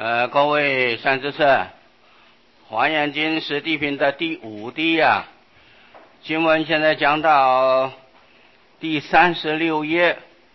各位善知识，华严经是地品的第5地啊。经文现在讲到第36页，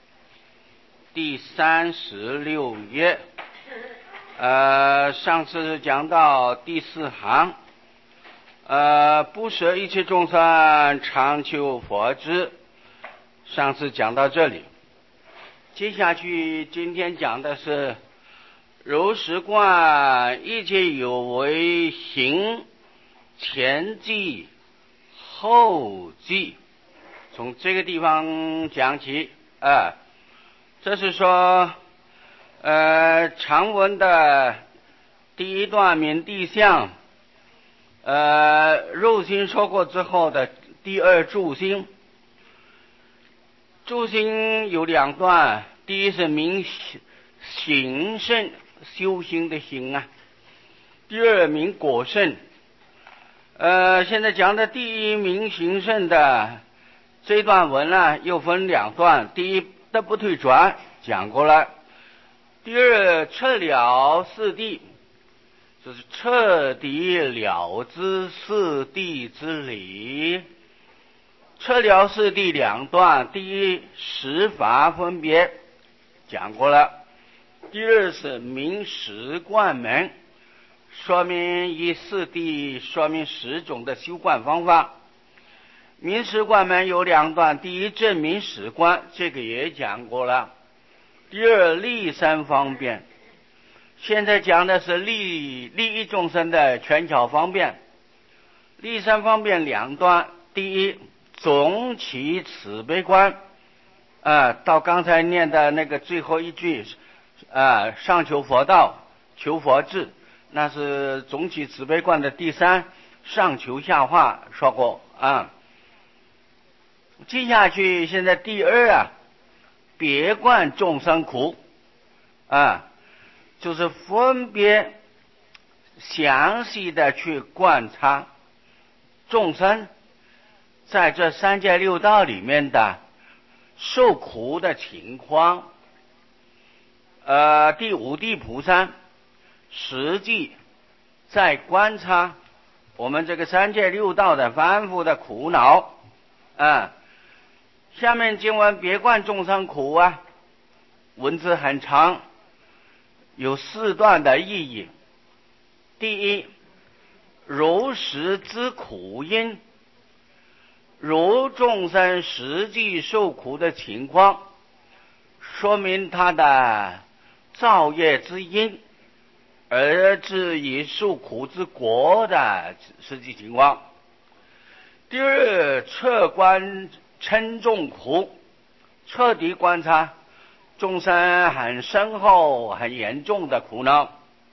上次讲到第4行，不舍一切众生，常求佛智。上次讲到这里，接下去今天讲的是如实观一切有为行，前记后记，从这个地方讲起。这是说常文的第一段名地相，入心说过之后的第二住心。住心有2段，第一是名行胜，修行的行啊，第二名果胜。现在讲的第一名行胜的这段文呢，又分2段，第一的不退转讲过了，第二彻了四谛，就是彻底了知四谛之理。彻了四谛2段，第一十法分别讲过了，第二是明十观门，说明以四谛说明10种的修观方法。明十观门有2段，第一证明十观，这个也讲过了，第二立3方便。现在讲的是利益众生的权巧方便。立3方便2段，第一总起慈悲观，到刚才念的那个最后一句，上求佛道，求佛智，那是总起慈悲观的第3，上求下化说过啊。接下去现在第2别观众生苦，就是分别详细的去观察众生在这3界6道里面的受苦的情况。第5地菩萨实际在观察我们这个3界6道的凡夫的苦恼。下面经文别观众生苦文字很长，有4段的意义。第一，如实知苦因，如众生实际受苦的情况，说明他的造业之因，而至于受苦之果的实际情况。第二，彻观称众苦，彻底观察众生很深厚很严重的苦恼。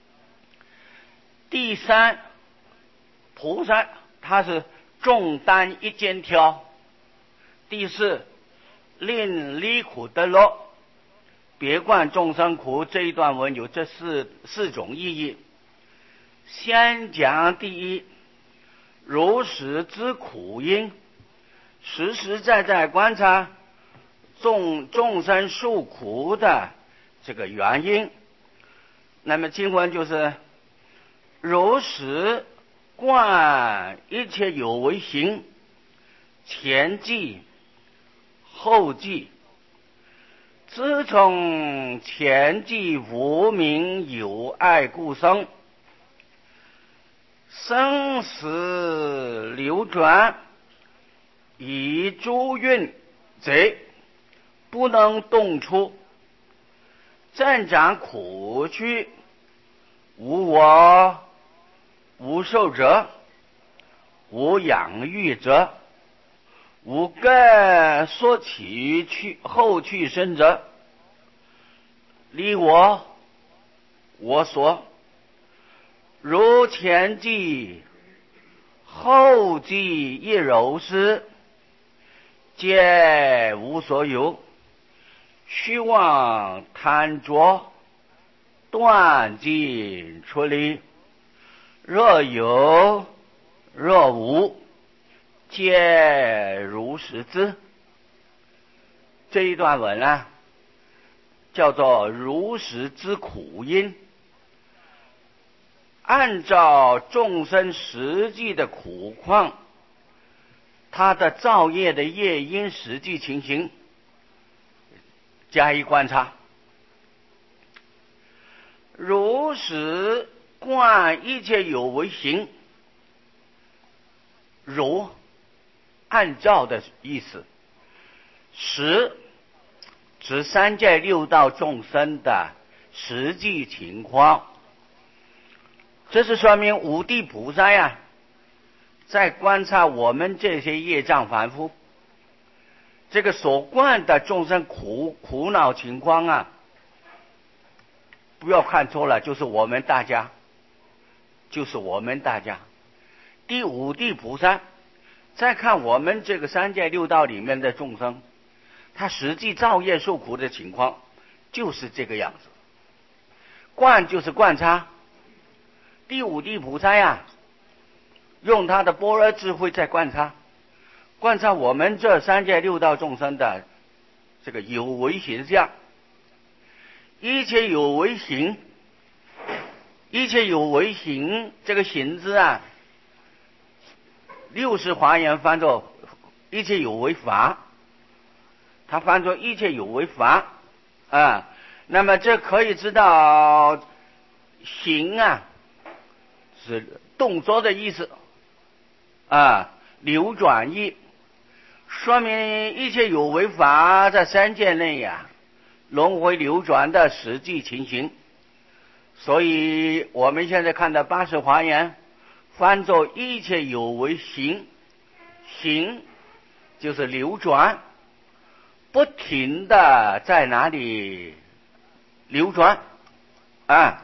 第3，菩萨他是众担一肩挑。第4，令离苦得乐。别观众生苦这一段文有这四种意义。先讲第一，如实知苦因，实实在在观察众生受苦的这个原因。那么经文就是如实观一切有为行，前记后记。自从前记无明有爱故生，生死流转，以诸运贼不能动出，增长苦趣，无我无受者，无养育者，无根所起后去生者，离我我所，如前记后记亦如是，皆无所有，虚妄贪着，断尽出离，若有若无，皆如实知。这一段文叫做如实知苦因。 按照众生实际的苦况，他的造业的业因实际情形加以观察，如实观一切有为行，如按照的意思，实指三界六道众生的实际情况。这是说明五地菩萨呀，在观察我们这些业障凡夫，这个所观的众生苦恼情况啊，不要看错了，就是我们大家，就是我们大家。第五地菩萨再看我们这个三界六道里面的众生，他实际造业受苦的情况就是这个样子。观就是观察，第五地菩萨呀，用他的般若智慧在观察我们这三界六道众生的这个有为形象。一切有为行，一切有为行，这个行字啊，60华严翻作一切有为法，它翻作一切有为法啊。那么这可以知道，行啊是动作的意思啊，流转意，说明一切有为法在三界内呀，轮回流转的实际情形。所以我们现在看的80华严翻作一切有为行，行就是流转，不停的在哪里流转啊，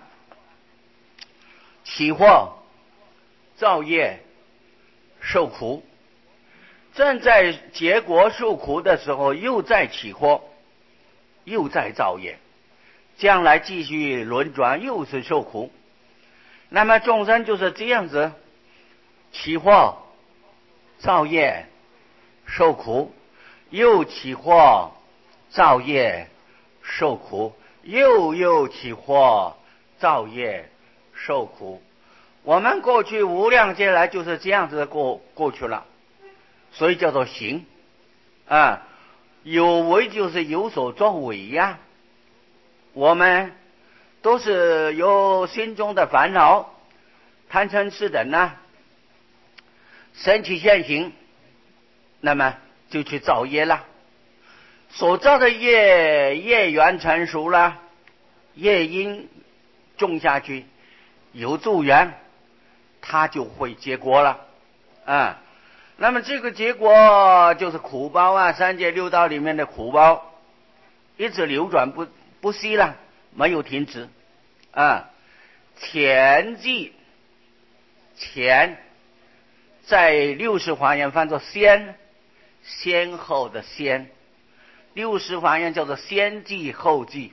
起惑造业受苦，正在结果受苦的时候又在起惑，又在造业，将来继续轮转，又是受苦。那么众生就是这样子，起惑造业受苦，又起惑造业受苦，又起惑造业受苦。我们过去无量劫来就是这样子过去了，所以叫做行啊。有为就是有所作为呀，我们都是有心中的烦恼，贪嗔痴等啊，升起现行，那么就去造业了。所造的业缘成熟了，业因种下去，有助缘，它就会结果了啊。那么这个结果就是苦报啊，三界六道里面的苦报一直流转不息了，没有停止啊。前记，前在60华严翻作先后的先，60华严叫做先记后记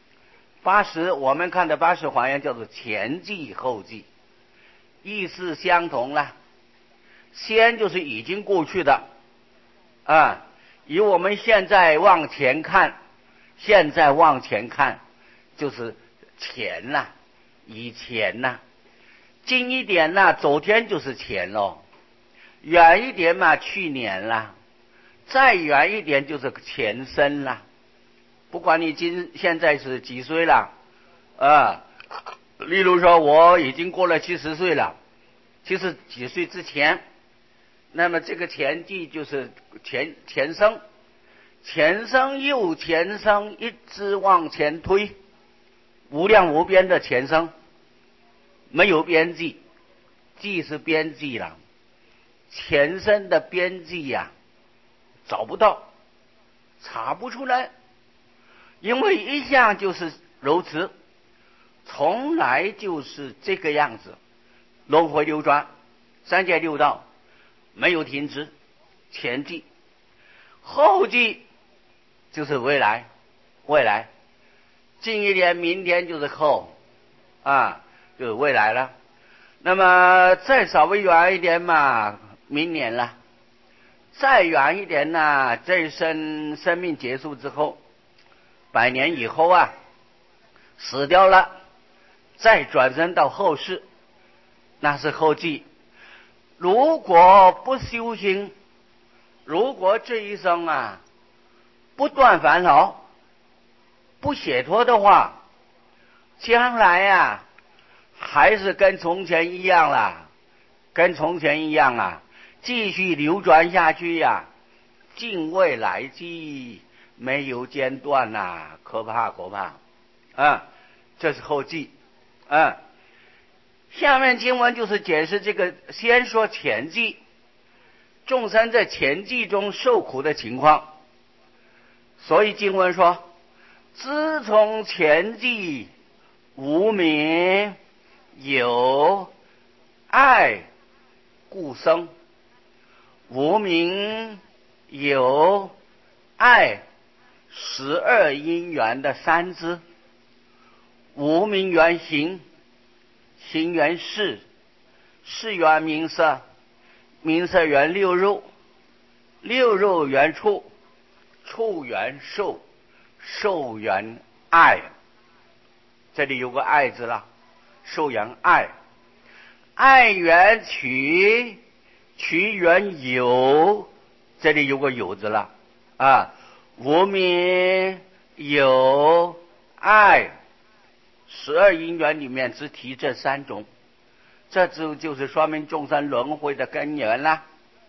，80我们看的80华严叫做前记后记，意思相同了。先就是已经过去的啊，以我们现在往前看，现在往前看就是前呐，以前呐，近一点呐，昨天就是前咯，远一点嘛，去年啦，再远一点就是前生啦。不管你现在是几岁了啊，例如说我已经过了70岁了，70几岁之前，那么这个前记就是前生，前生又前生，一直往前推，无量无边的前生，没有边际，记是边际了，前生的边际呀，找不到，查不出来，因为一向就是如此，从来就是这个样子，轮回流转，三界六道没有停止。前记后记就是未来，近一点明天就是后啊，就是未来了。那么再稍微远一点嘛，明年了，再远一点呢，这一生命结束之后100年以后啊，死掉了，再转生到后世那是后记。如果不修行，如果这一生啊不断烦恼，不解脱的话，将来啊还是跟从前一样啦，跟从前一样啊，继续流转下去呀，尽未来际，没有间断呐，可怕可怕啊！这是后记啊。下面经文就是解释这个，先说前记，众生在前记中受苦的情况。所以经文说，自从前记无明有爱故生，无明有爱12因缘的三支，无明缘行，行缘事，事缘名色，名色缘六入，六入缘触，触缘受，受缘爱。这里有个爱字了，受缘爱，爱缘取，取缘有，这里有个有字了啊。无明有爱，12因缘里面只提这三种，这就是说明众生轮回的根源啦。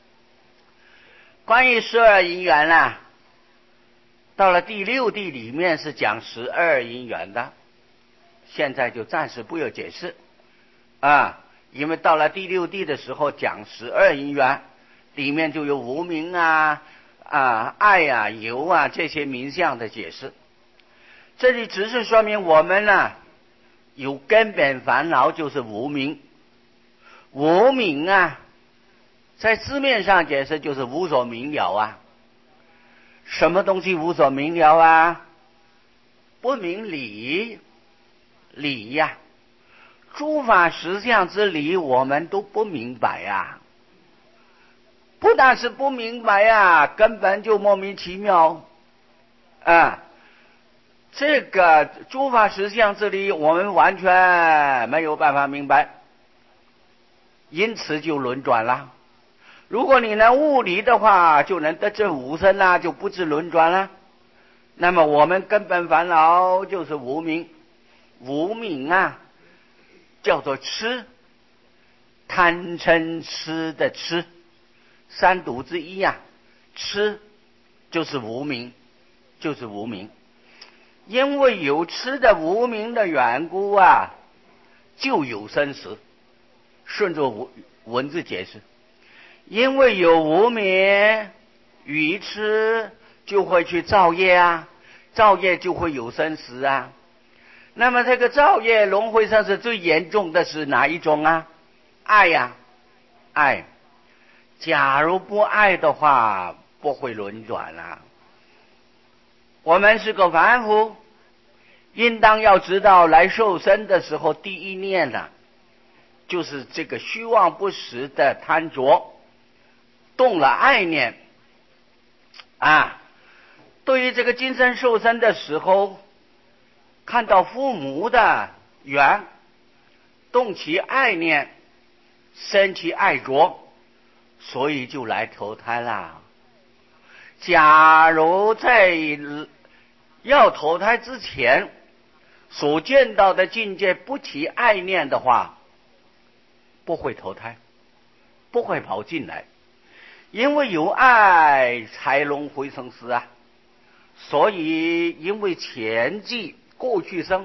关于12因缘啦，到了第6地里面是讲12因缘的，现在就暂时不要解释啊，因为到了第6地的时候讲12因缘，里面就有无明啊、爱啊、有啊这些名相的解释。这里只是说明我们呢有根本烦恼，就是无明。无明啊，在字面上解释就是无所明了啊。什么东西无所明了啊？不明理，理呀，诸法实相之理我们都不明白呀。不但是不明白呀，根本就莫名其妙啊！这个诸法实相之理我们完全没有办法明白，因此就轮转了。如果你能悟理的话，就能得证无生啦，就不致轮转了。那么我们根本烦恼就是无明，无明啊叫做痴，贪嗔痴的痴，三毒之一啊，痴就是无明，就是无明。因为有痴的无明的缘故啊，就有生死。顺着文字解释，因为有无明，愚痴就会去造业啊，造业就会有生死啊。那么这个造业轮回生死最严重的是哪一种啊？爱呀，爱。假如不爱的话，不会轮转啊。我们是个凡夫，应当要知道来受生的时候，第一念呢，就是这个虚妄不实的贪着，动了爱念啊。对于这个今生受生的时候，看到父母的缘，动其爱念，生其爱着，所以就来投胎啦。假如在要投胎之前所见到的境界不起爱念的话，不会投胎，不会跑进来，因为有爱才轮回生死啊。所以因为前记过去生，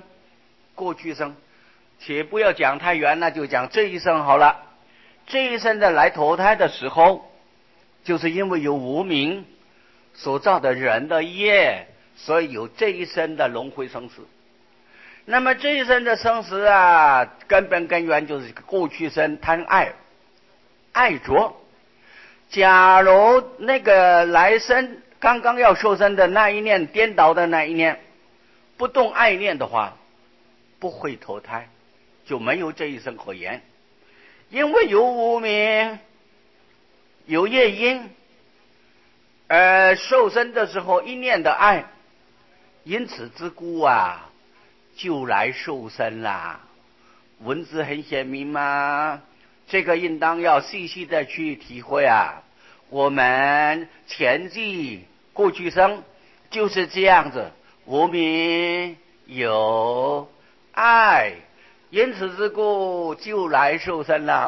且不要讲太远了，就讲这一生好了。这一生的来投胎的时候，就是因为有无明所造的人的业，所以有这一生的轮回生死。那么这一生的生死啊，根本根源就是过去生贪爱，爱着。假如那个来生刚刚要受生的那一念颠倒的那一念不动爱念的话，不会投胎，就没有这一生可言。因为有无明，有业因，受生的时候一念的爱，因此之故就来受生啦。文字很显明嘛， 这个应当要细细的去体会啊。我们前记过去生就是这样子，无名有爱，因此之故就来受身了。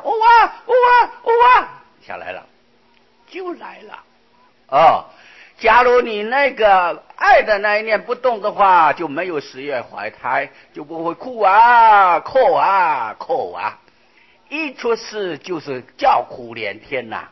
下来了，就来了。哦，假如你那个爱的那一念不动的话，就没有十月怀胎，就不会哭啊、哭啊、哭啊。一出世就是叫苦连天呐。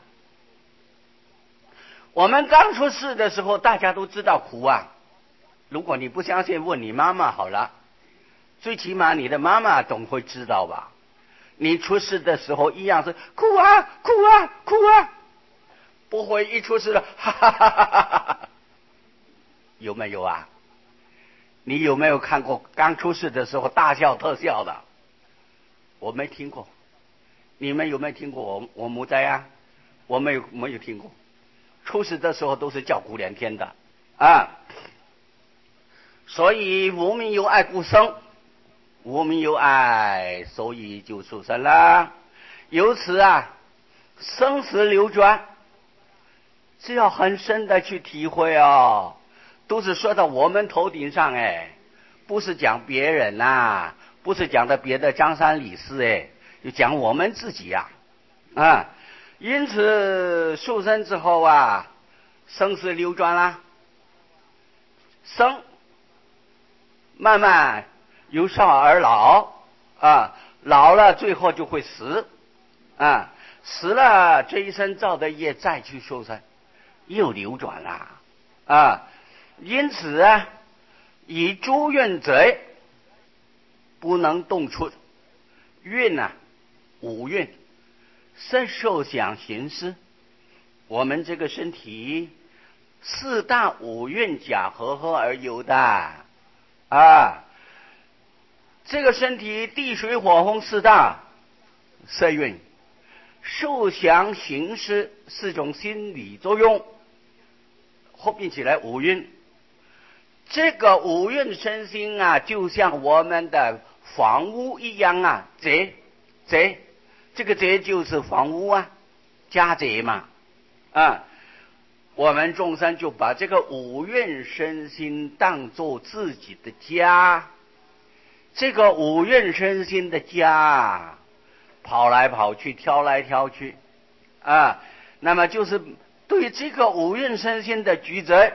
我们刚出世的时候，大家都知道苦啊。如果你不相信，问你妈妈好了，最起码你的妈妈总会知道吧。你出世的时候一样是哭啊、哭啊、哭啊，不会一出世了哈哈哈哈哈哈。有没有啊？你有没有看过刚出世的时候大笑特笑的？我没听过。你们有没有听过？我没在啊，我没有听过。出世的时候都是叫苦连天的啊。所以无名有爱故生，无名有爱，所以就出生了。由此啊，生死流转，是要很深的去体会哦。都是说到我们头顶上哎，不是讲别人呐，不是讲的别的江山李四哎，就讲我们自己呀啊。因此受生之后啊，生死流转啦，生慢慢由少而老啊，老了最后就会死啊，死了这一生造的业再去受生，又流转了啊。因此啊，以诸运者不能动出运啊，五运色受想行识，我们这个身体四大五蕴假合合而有的啊。这个身体地水火风四大色蕴，受想行识四种心理作用，合并起来五蕴。这个五蕴身心啊，就像我们的房屋一样啊，宅，这个宅就是房屋啊，家宅嘛啊。我们众生就把这个五蕴身心当作自己的家，这个五蕴身心的家，跑来跑去，挑来挑去啊，那么就是对这个五蕴身心的举责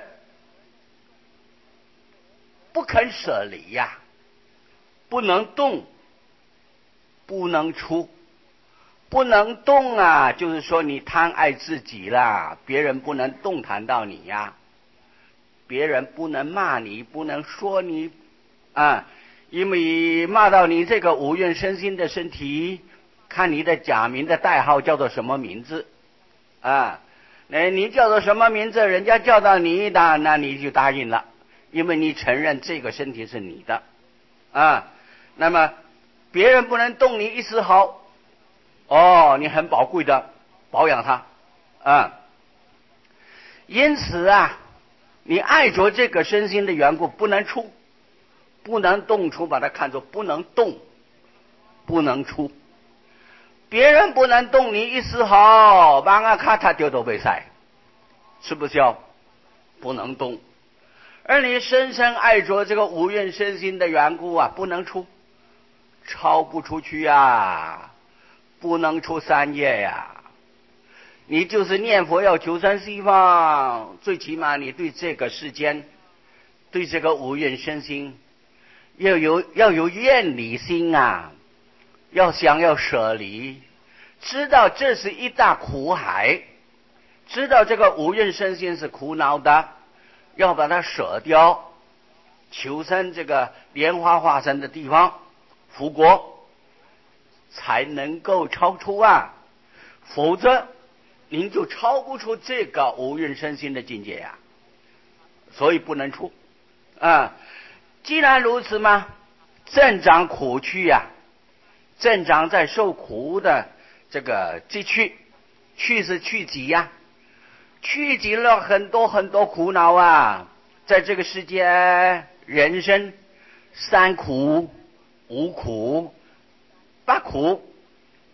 不肯舍离呀，不能动，不能出。不能动啊，就是说你贪爱自己啦，别人不能动弹到你呀，别人不能骂你，不能说你啊，因为骂到你这个五蕴身心的身体，看你的假名的代号叫做什么名字啊？你叫做什么名字，人家叫到你的，那你就答应了，因为你承认这个身体是你的啊。那么别人不能动你一丝毫。哦，你很宝贵的保养它啊。因此啊，你爱着这个身心的缘故，不能出，不能动出，把它看作不能动，不能出。别人不能动你一丝毫，把我看他丢都被塞，是不是？不能动。而你深深爱着这个五蕴身心的缘故啊，不能出，超不出去啊。不能出三业呀！你就是念佛要求生西方，最起码你对这个世间，对这个五蕴身心，要有愿离心啊，要想要舍离，知道这是一大苦海，知道这个五蕴身心是苦恼的，要把它舍掉，求生这个莲花化身的地方，佛国。才能够超出啊，否则您就超不出这个五蕴身心的境界呀，所以不能出啊。既然如此嘛，正长苦趣呀，正长在受苦的这个积去，去是去集呀，去集了很多很多苦恼啊，在这个世界人生三苦五苦八苦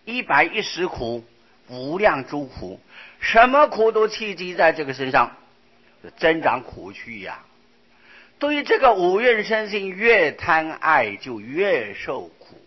110苦，无量诸苦，什么苦都契机在这个身上，增长苦趣呀。对于这个五蕴身心，越贪爱就越受苦。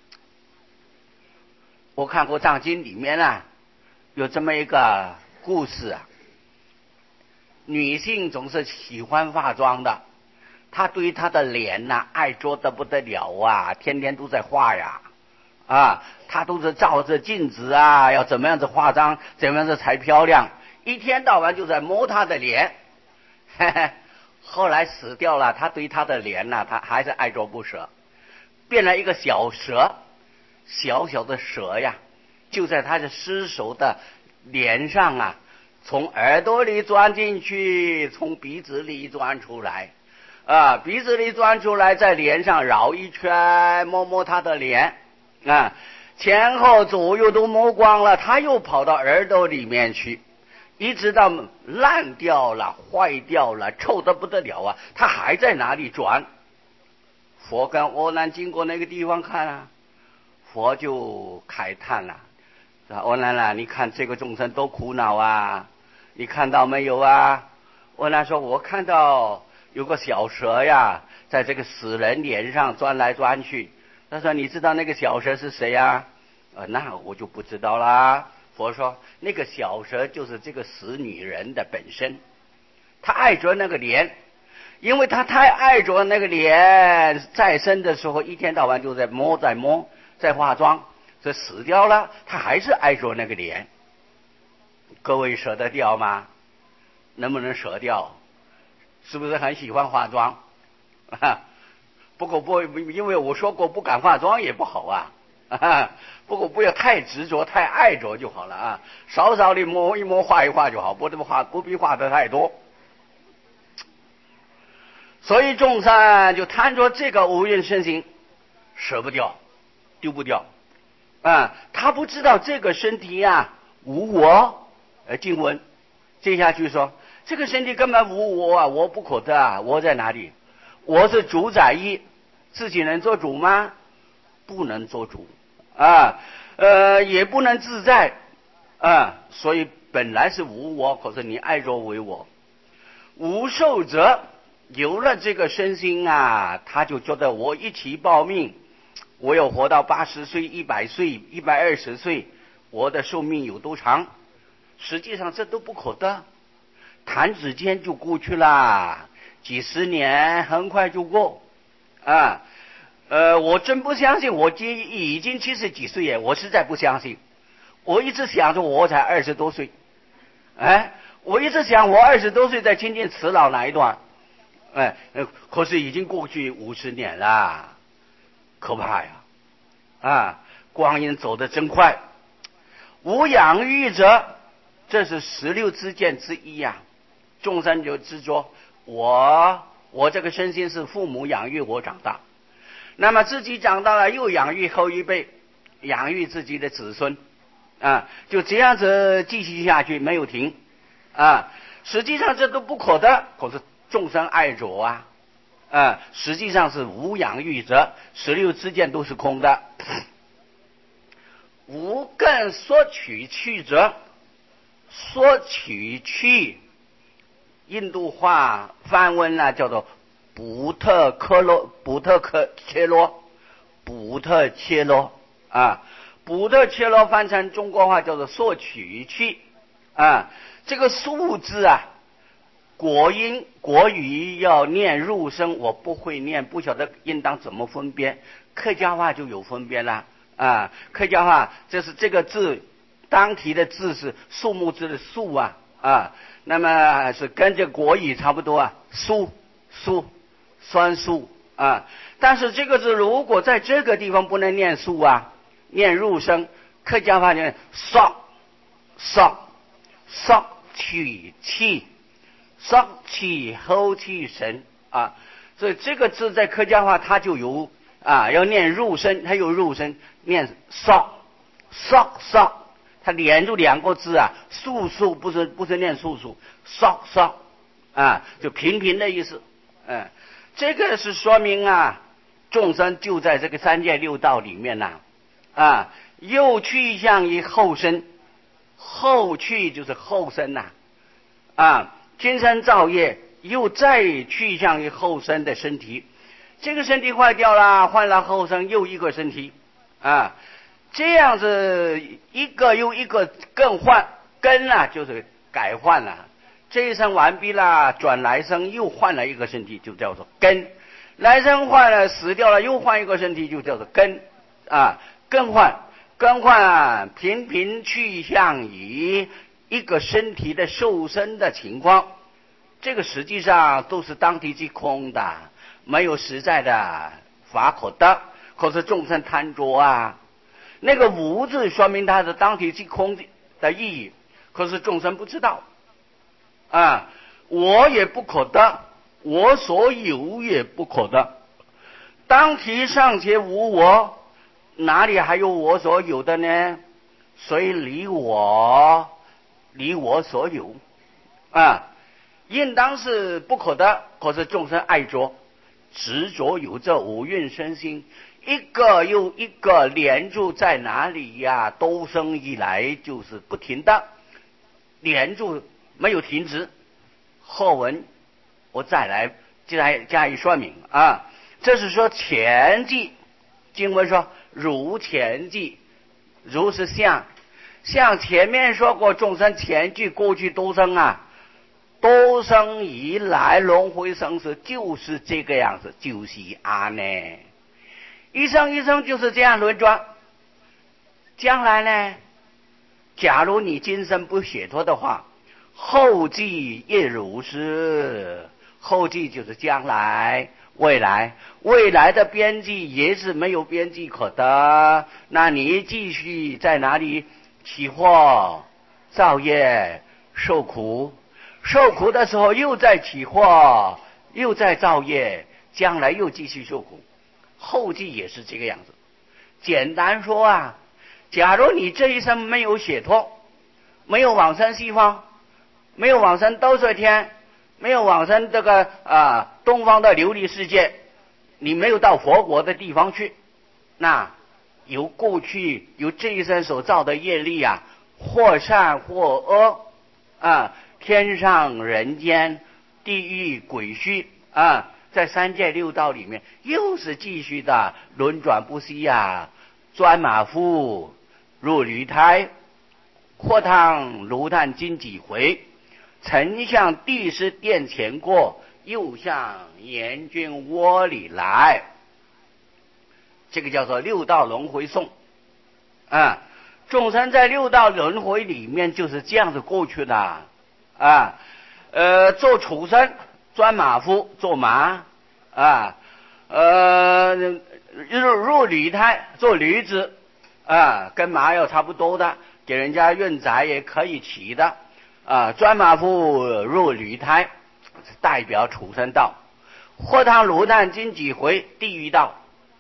我看过藏经里面啊，有这么一个故事啊，女性总是喜欢化妆的，她对她的脸啊爱着得不得了啊，天天都在化呀，她都是照着镜子啊，要怎么样子化妆，怎么样子才漂亮，一天到晚就在摸她的脸，后来死掉了，她对她的脸啊，她还是爱着不舍，变了一个小蛇，小小的蛇呀，就在她的尸首的脸上啊，从耳朵里钻进去，从鼻子里钻出来，鼻子里钻出来，在脸上绕一圈，摸摸他的脸，前后左右都摸光了，他又跑到耳朵里面去，一直到烂掉了，坏掉了，臭得不得了啊，他还在哪里转？佛跟阿难经过那个地方看啊，佛就慨叹了，阿难啊，你看这个众生多苦恼啊，你看到没有啊？阿难说，我看到有个小蛇呀，在这个死人脸上钻来钻去。他说，你知道那个小蛇是谁呀？那我就不知道啦。佛说，那个小蛇就是这个死女人的本身，她爱着那个脸，因为她太爱着那个脸，在生的时候一天到晚就在摸在化妆，这死掉了，她还是爱着那个脸。各位舍得掉吗？能不能舍掉？是不是很喜欢化妆？不过因为我说过不敢化妆也不好啊，不过不要太执着太爱着就好了啊，少少的摸一摸画一画就好，不必画得太多。所以众生就贪着这个五蕴身心，舍不掉，丢不掉他不知道这个身体啊无我。经文接下去说，这个身体根本无我啊，我不可得啊，我在哪里？我是主宰一，自己能做主吗？不能做主也不能自在所以本来是无我，可是你爱着为我。无受者有了这个身心啊，他就觉得我一起报命，我要活到80岁、100岁、120岁，我的寿命有多长？实际上这都不可得，弹指间就过去了，几十年很快就过我真不相信，我已经70几岁耶，我实在不相信。我一直想着我才20多岁，我一直想我20多岁在亲近慈老那一段，可是已经过去50年了，可怕呀光阴走得真快。无养育者，这是16支见之一呀。众生就执着我这个身心是父母养育我长大，那么自己长大了又养育后一辈，养育自己的子孙就这样子继续下去没有停实际上这都不可得，可是众生爱着实际上是无养育者，16支见都是空的。无更所取去者，所取去印度话梵文叫做补特切罗补特切罗翻成中国话叫做所取去这个数字国语要念入声，我不会念，不晓得应当怎么分辨。客家话就有分辨了客家话这个字当题的字是树木字的树那么是跟这国语差不多苏酸素但是这个字如果在这个地方不能念素念入声，客家话念少取气，少气后气神所以这个字在客家话它就有要念入声，它有入声，念少，它连住2个字素不是念素少就平的意思这个是说明众生就在这个三界六道里面又趋向于后身，后去就是后身今生造业又再趋向于后身的身体，这个身体坏掉了，换了后生又一个身体这样子一个又一个更换，更就是改换了，这一生完毕了，转来生又换了一个身体，就叫做根。来生换了，死掉了，又换一个身体，就叫做根更换频频趋向于一个身体的受身的情况，这个实际上都是当体即空的，没有实在的法可得，可是众生贪着那个无字说明它是当体即空的意义，可是众生不知道我也不可得，我所有也不可得，当体尚且无我，哪里还有我所有的呢？所以离我所有应当是不可得，可是众生爱着执着有这五蕴身心，一个又一个连住在哪里都生以来就是不停的连住，没有停止。后文我再来加以说明这是说前记，经文说如前记，如是像前面说过，众生前句过去都生多生以来轮回生死就是这个样子，就是呢一生一生就是这样轮转。将来呢，假如你今生不解脱的话，后继也如是，后继就是将来未来的边际也是没有边际可得，那你继续在哪里起惑造业受苦的时候又在起惑又在造业，将来又继续受苦，后继也是这个样子。简单说假如你这一生没有解脱，没有往生西方，没有往生兜率天，没有往生这个东方的琉璃世界，你没有到佛国的地方去，那由过去由这一生所造的业力或善或恶天上人间地狱鬼虚在三界六道里面又是继续的轮转不息钻马腹入驴胎，或汤炉炭经几回，曾向地师殿前过，又向阎君窝里来。这个叫做六道轮回颂众生在六道轮回里面就是这样子过去的做畜生钻马夫做马入驴胎做驴子跟马要差不多的，给人家运载也可以骑的钻马夫入驴胎代表畜生道，或汤炉炭经几回地狱道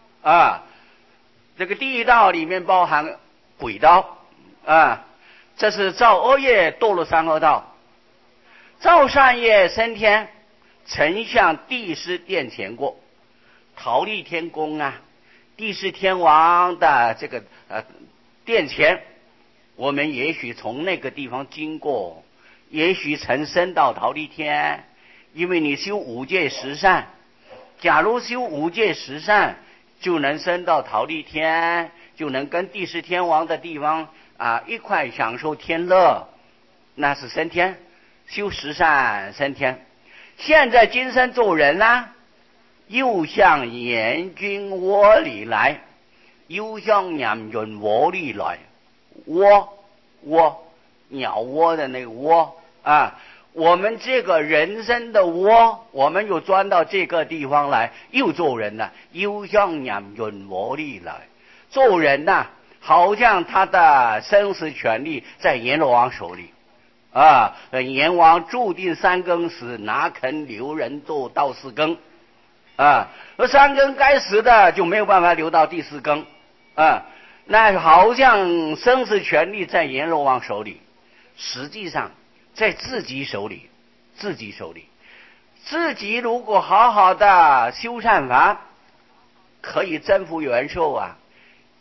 这个地狱道里面包含鬼道这是造恶业堕入三恶道，造善业升天，曾向地师殿前过，忉利天宫地师天王的这个殿前，我们也许从那个地方经过，也许曾升到忉利天，因为你修五戒十善，假如修五戒十善就能升到忉利天，就能跟地师天王的地方一块享受天乐，那是升天，修十善升天。现在今生做人又向阎君窝里来，又向阎君窝里来，窝鸟窝的那个窝我们这个人生的窝，我们又钻到这个地方来，又做人了，又向阎君窝里来。做人好像他的生死权利在阎罗王手里阎王注定三更死，哪肯留人做到四更而三更该死的就没有办法留到第四更那好像生死权利在阎罗王手里，实际上在自己手里。自己如果好好的修善法，可以增福元寿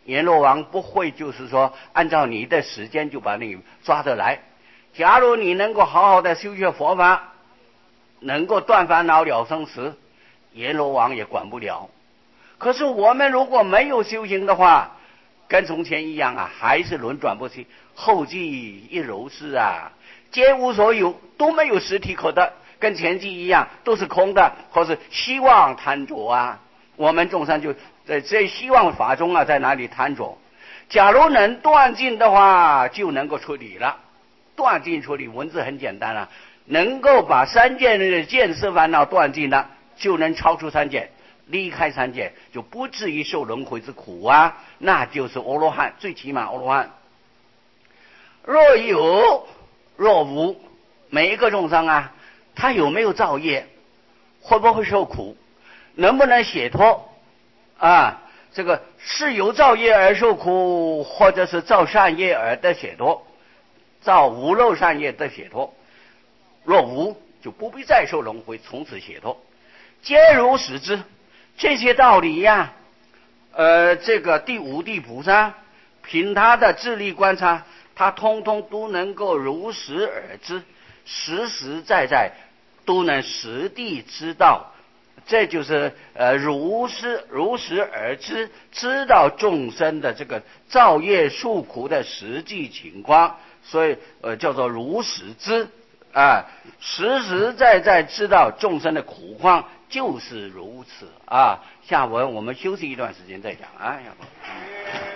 阎罗王不会就是说按照你的时间就把你抓得来。假如你能够好好的修学佛法，能够断烦恼了生死，阎罗王也管不了。可是我们如果没有修行的话，跟从前一样啊，还是轮转不息，后继一如是啊，皆无所有，都没有实体可得，跟前期一样，都是空的，或是希望贪着啊。我们众生就在这希望法中啊，在哪里贪着？假如能断尽的话，就能够处理了。断尽处理，文字很简单啊，能够把三界的见思烦恼断尽了，就能超出三界，离开三界，就不至于受轮回之苦啊，那就是阿罗汉，最起码阿罗汉。若有若无，每一个众生啊，他有没有造业，会不会受苦，能不能解脱啊？这个是由造业而受苦，或者是造善业而得解脱，造无漏善业得解脱。若无，就不必再受轮回，从此解脱。皆如实知，这些道理呀，这个第五地菩萨凭他的智力观察，他通通都能够如实而知，实实在在都能实地知道。这就是如实而知，知道众生的这个造业受苦的实际情况，所以叫做如实知啊，实实在在知道众生的苦况，就是如此啊。下文我们休息一段时间再讲啊。